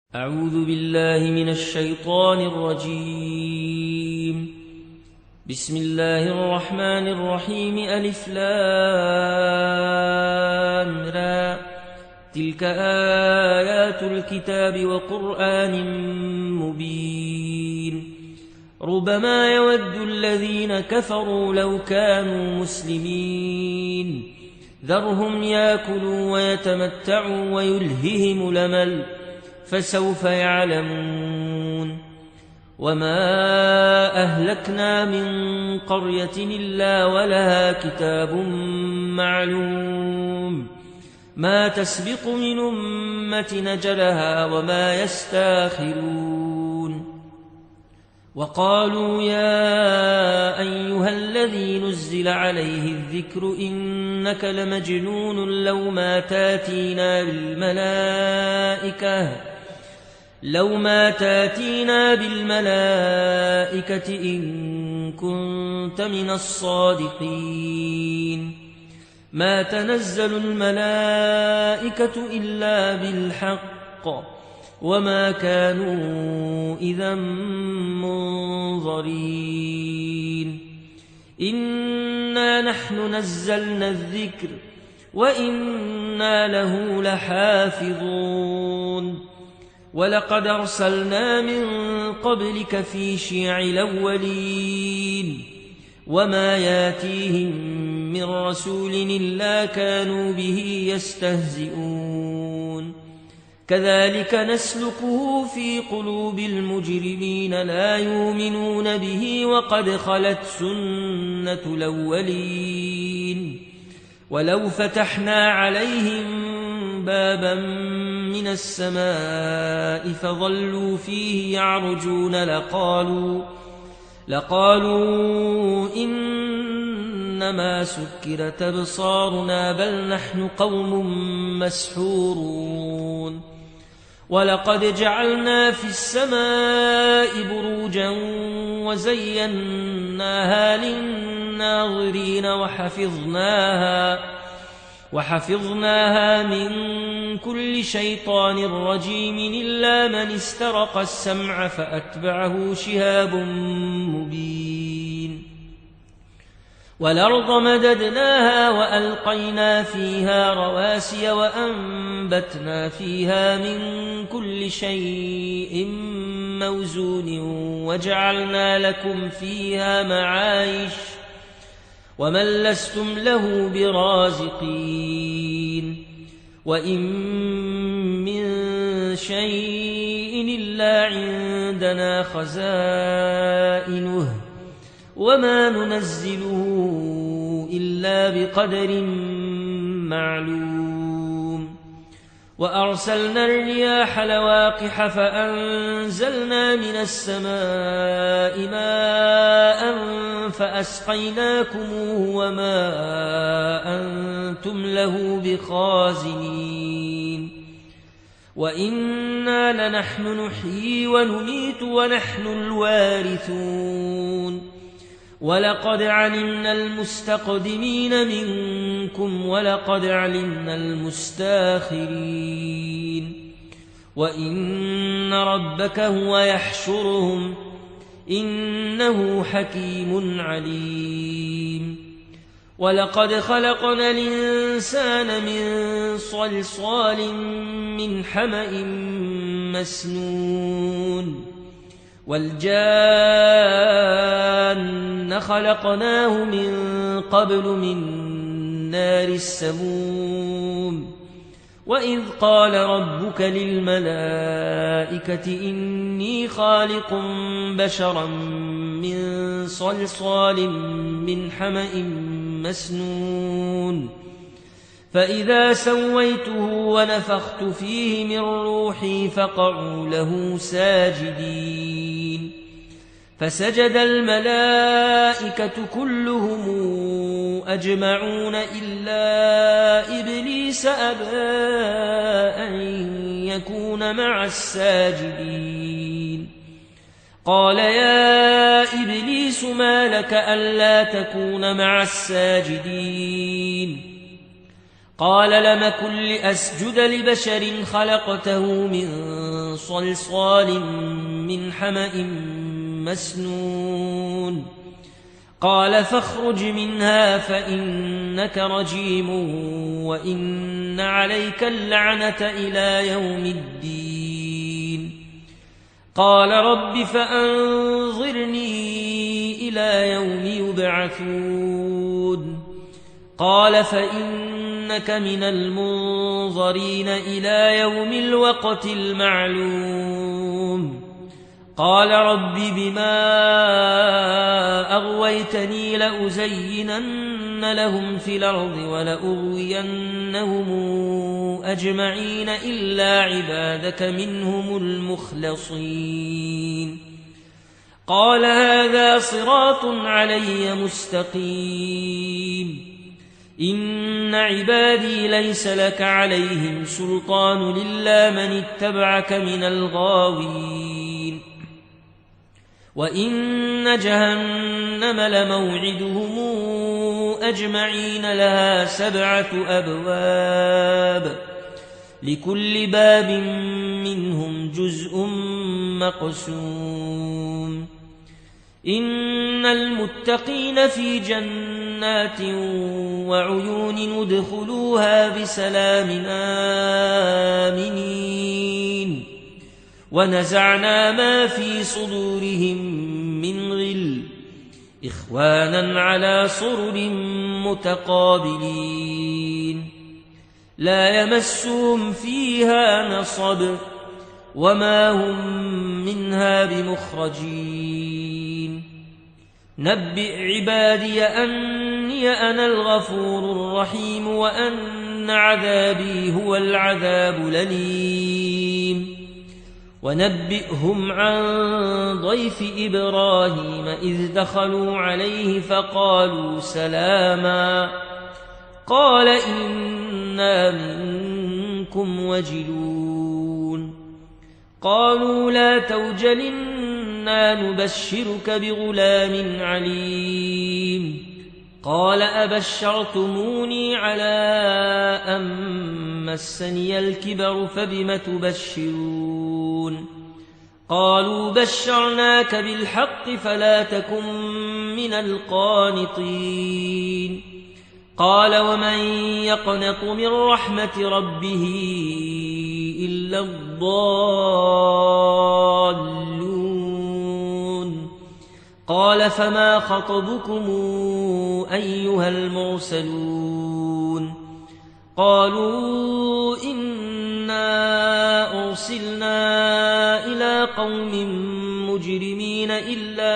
أعوذ بالله من الشيطان الرجيم. بسم الله الرحمن الرحيم. ألف لام را. تلك آيات الكتاب وقرآن مبين. ربما يود الذين كفروا لو كانوا مسلمين. ذرهم يأكلوا ويتمتعوا ويلههم الأمل فسوف يعلمون. وما أهلكنا من قرية إلا ولها كتاب معلوم ما تسبق من أمة نجلها وما يستاخرون. وقالوا يا أيها الذي نزل عليه الذكر إنك لمجنون لو ما تاتينا بالملائكة إن كنت من الصادقين. ما تنزل الملائكة إلا بالحق وما كانوا إذا منظرين. إنا نحن نزلنا الذكر وإنا له لحافظون. ولقد أرسلنا من قبلك في شيع الأولين وما ياتيهم من رسول إلا كانوا به يستهزئون. كذلك نسلكه في قلوب المجرمين لا يؤمنون به وقد خلت سنة الأولين. ولو فتحنا عليهم بابا من السماء فظلوا فيه يعرجون لقالوا إنما سكرت أبصارنا بل نحن قوم مسحورون. ولقد جعلنا في السماء بروجا وزيناها للناظرين وحفظناها من كل شيطان رجيم إلا من استرق السمع فأتبعه شهاب مبين. والأرض مددناها وألقينا فيها رواسي وأنبتنا فيها من كل شيء موزون وجعلنا لكم فيها معايش ومن لستم له برازقين. وإن من شيء إلا عندنا خزائنه وما ننزله إلا بقدر معلوم. وأرسلنا الرياح لواقح فأنزلنا من السماء ماء فأسقيناكموه وما أنتم له بخازنين. وإنا لنحن نحيي ونميت ونحن الوارثون. ولقد علمنا المستقدمين منكم ولقد علمنا المستاخرين. وإن ربك هو يحشرهم إنه حكيم عليم. ولقد خلقنا الإنسان من صلصال من حمأ مسنون. والجان خلقناه من قبل من نار السموم. وإذ قال ربك للملائكة إني خالق بشرا من صلصال من حمأ مسنون. فإذا سويته ونفخت فيه من روحي فقعوا له ساجدين. فسجد الملائكة كلهم أجمعون إلا إبليس أبى أن يكون مع الساجدين. قال يا إبليس ما لك ألا تكون مع الساجدين؟ قال لم كن لأسجد لبشر خلقته من صلصال من حمأ مسنون قال فاخرج منها فإنك رجيم وإن عليك اللعنة إلى يوم الدين قال رب فأنظرني إلى يوم يبعثون قال فإنك من المنظرين إلى يوم الوقت المعلوم قال رب بما أغويتني لأزينن لهم في الأرض ولأغوينهم أجمعين إلا عبادك منهم المخلصين قال هذا صراط علي مستقيم إن عبادي ليس لك عليهم سلطان إلا من اتبعك من الغاوين وإن جهنم لموعدهم أجمعين لها 7 أبواب لكل باب منهم جزء مقسوم إن المتقين في جنات وعيون ادخلوها بسلام آمنين ونزعنا ما في صدورهم من غل إخوانا على سرر متقابلين لا يمسهم فيها نصب وما هم منها بمخرجين نبئ عبادي أني أنا الغفور الرحيم وأن عذابي هو العذاب الأليم ونبئهم عن ضيف إبراهيم إذ دخلوا عليه فقالوا سلاما قال إنا منكم وجلون قالوا لا توجل إنا نبشرك بغلام عليم قال أبشرتموني على أن مسني الكبر فبم تبشرون قالوا بشرناك بالحق فلا تكن من القانطين قال ومن يقنط من رحمة ربه إلا الضالون قال فما خطبكم أيها المرسلون قالوا إنا أرسلنا إلى قوم مجرمين إلا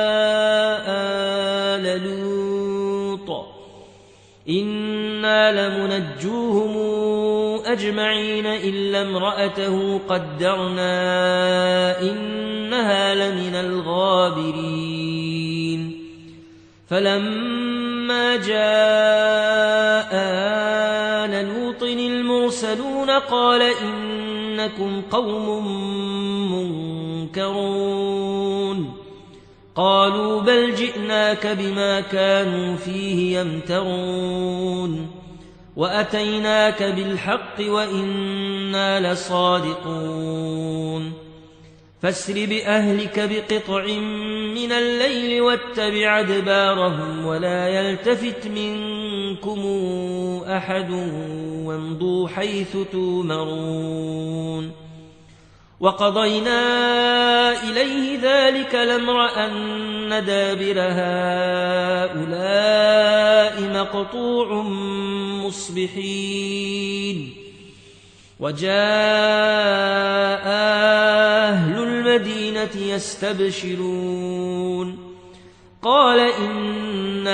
آل لوط إنا لمنجوهم أجمعين إلا امرأته قدرنا إنها لمن الغابرين فلما جاء آل لوط المرسلون قال إنكم قوم منكرون قالوا بل جئناك بما كانوا فيه يمترون وأتيناك بالحق وإنا لصادقون فاسر بأهلك بقطع من الليل واتبع أدبارهم ولا يلتفت منكم أحد وامضوا حيث تؤمرون وقضينا إليه ذلك الأمر أن دابر هؤلاء مقطوع مصبحين وجاء أهل المدينة يستبشرون قال إن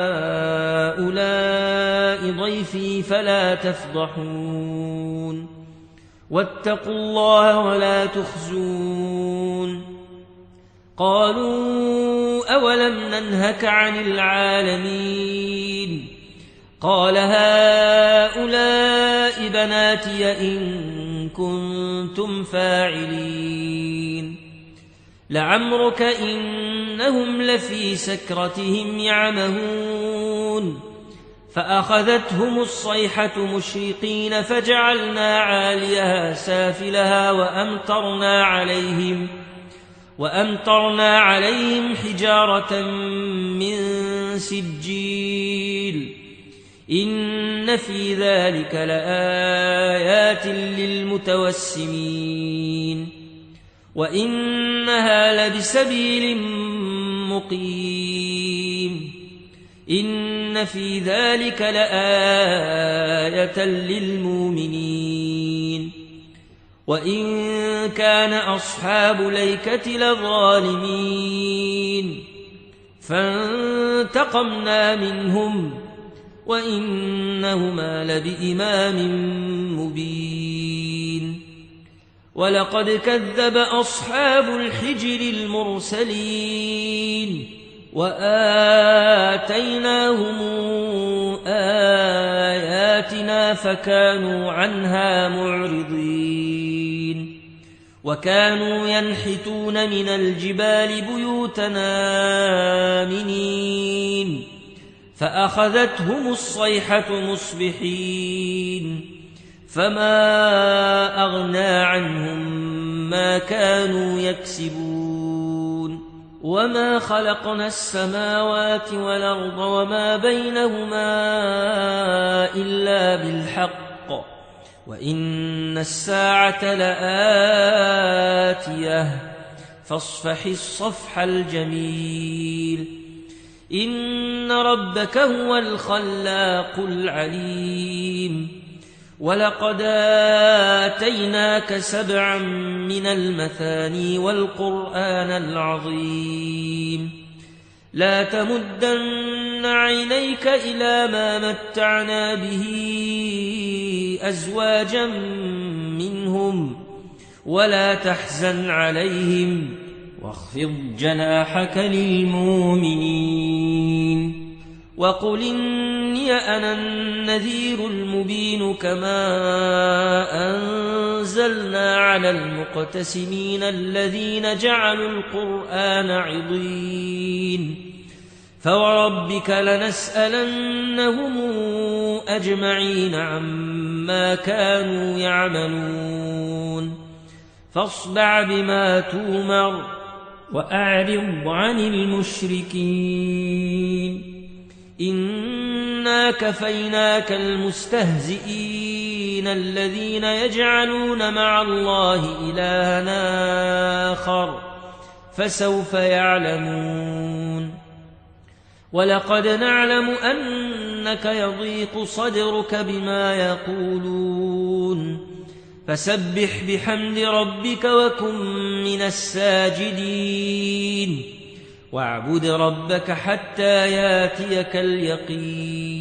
هؤلاء ضيفي فلا تفضحون واتقوا الله ولا تخزون قالوا أولم ننهك عن العالمين قال هؤلاء بناتي إن كنتم فاعلين لعمرك إنهم لفي سكرتهم يعمهون فأخذتهم الصيحة مشرقين فجعلنا عاليها سافلها وأمطرنا عليهم حجارة من سجيل إن في ذلك لآيات للمتوسمين وإنها لبسبيل مقيم إن في ذلك لآية للمؤمنين وإن كان أصحاب الأيكة لظالمين فانتقمنا منهم وإنهما لبإمام مبين ولقد كذب أصحاب الحجر المرسلين وآتيناهم آياتنا فكانوا عنها معرضين وكانوا ينحتون من الجبال بيوتنا آمنين فأخذتهم الصيحة مصبحين فما أغنى عنهم ما كانوا يكسبون وما خلقنا السماوات والأرض وما بينهما إلا بالحق وإن الساعة لآتية فاصفح الصفح الجميل إن ربك هو الخلاق العليم ولقد آتيناك 7 من المثاني والقرآن العظيم لا تمدن عينيك إلى ما متعنا به أزواجا منهم ولا تحزن عليهم واخفض جناحك للمؤمنين وقل إني أنا النذير المبين كما أنزلنا على المقتسمين الذين جعلوا القرآن عضين فوربك لنسألنهم أجمعين عما كانوا يعملون فاصدع بما تؤمر وأعرض عن المشركين إنا كفيناك المستهزئين الذين يجعلون مع الله إلها آخر فسوف يعلمون ولقد نعلم أنك يضيق صدرك بما يقولون فسبح بحمد ربك وكن من الساجدين واعبد ربك حتى ياتيك اليقين